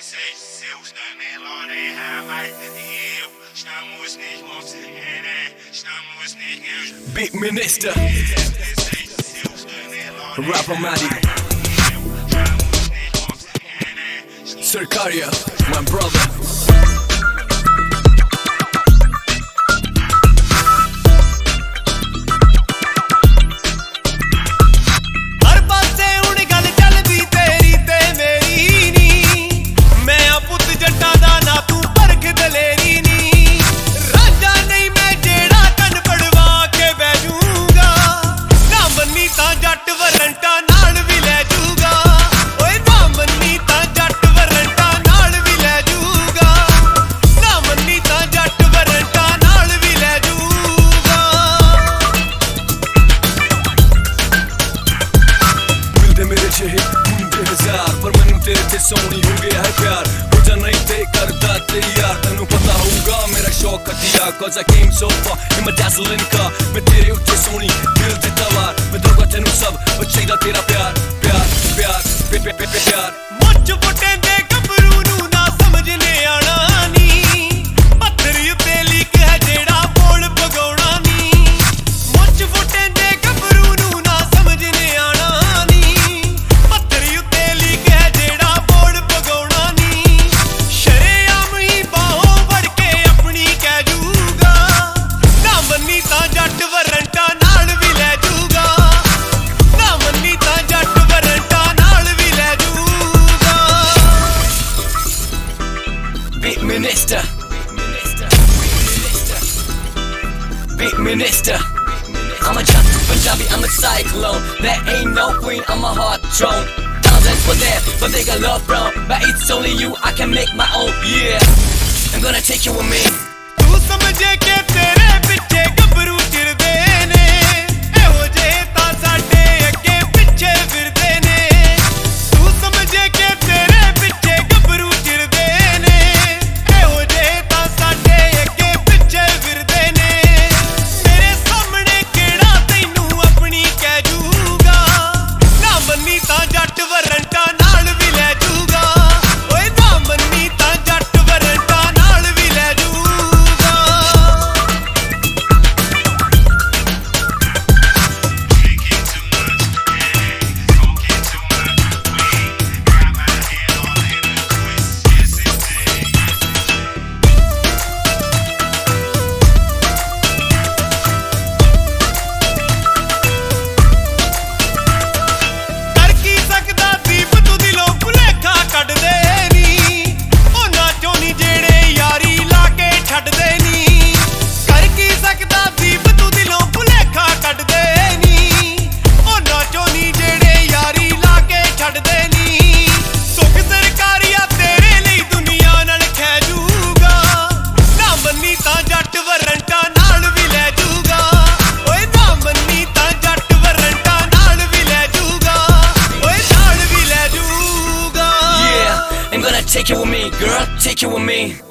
Beat Minister Rapper Maddie Sarkaria, my brother. पर मैनू तेरे ते सोनी हो गया है प्यार हो जा नहीं ते करदा तेरी यार तेनू पता होगा मेरा शौक कटिया cause I came so far in my dazzling car मैं तेरे उत्ते सोनी दिल दिता वार मैं दूंगा तेनू सब और चाहिदा तेरा प्यार प्यार प्यार प्यार मुझ फुटे दे गबरू नू ना समझने आना नी पत्थर उत्ते लिख है जेड़ा बोल भगाउणा नी मुझ फुटे दे गबरू नू ना समझने आना नी पत्थर उत्ते लिख है जेड़ा बोल भगाउणा नी शरेआम ही बाहों भर के अपनी कह जूगा ना मन्नी तां जट वरंटा नाल भी लै जूगा ना मन्नी तां जट वरंटा नाल भी लै जूगा Beat Minister Beat Minister I'm a jump to Punjabi, I'm a cyclone. There ain't no queen, I'm a hard throne. Thousands were there, but they got love from. But it's only you, I can make my own, yeah. I'm gonna take you with me. तू समझे के तेरे पिछे गबरू चिरदे ने एहो जे तां साडे अगे पिछे फिरदे ने तू समझे के तेरे पिछे गबरू चिरदे ने एहो जे तां साडे अगे पिछे फिरदे ने मेरे सामने केड़ा तैनू अपनी कह जूगा ना मन्नी तां जट वरंटा नाल भी लै जूगा ओए ना मन्नी तां जट वरंटा नाल भी लै जूगा कर की सकदा दीप तू दिलों भुलेखा कढ दे नी ओना चों नी जेड़े यारी ला के छड्ड दे नी कर की सकदा दीप तू दिलों भुलेखा कढ दे नी ओना चों नी जेड़े यारी ला के छड्ड दे नी सुख सरकारिया तेरे ਲਈ दुनिया नाल खै जूगा ना मन्नी तां जट वरंटा नाल भी लै जूगा ओए ना मन्नी तां जट वरंटा नाल भी लै जूगा ओए नाल भी लै जूगा Yeah, I'm gonna take you with me, girl, take you with me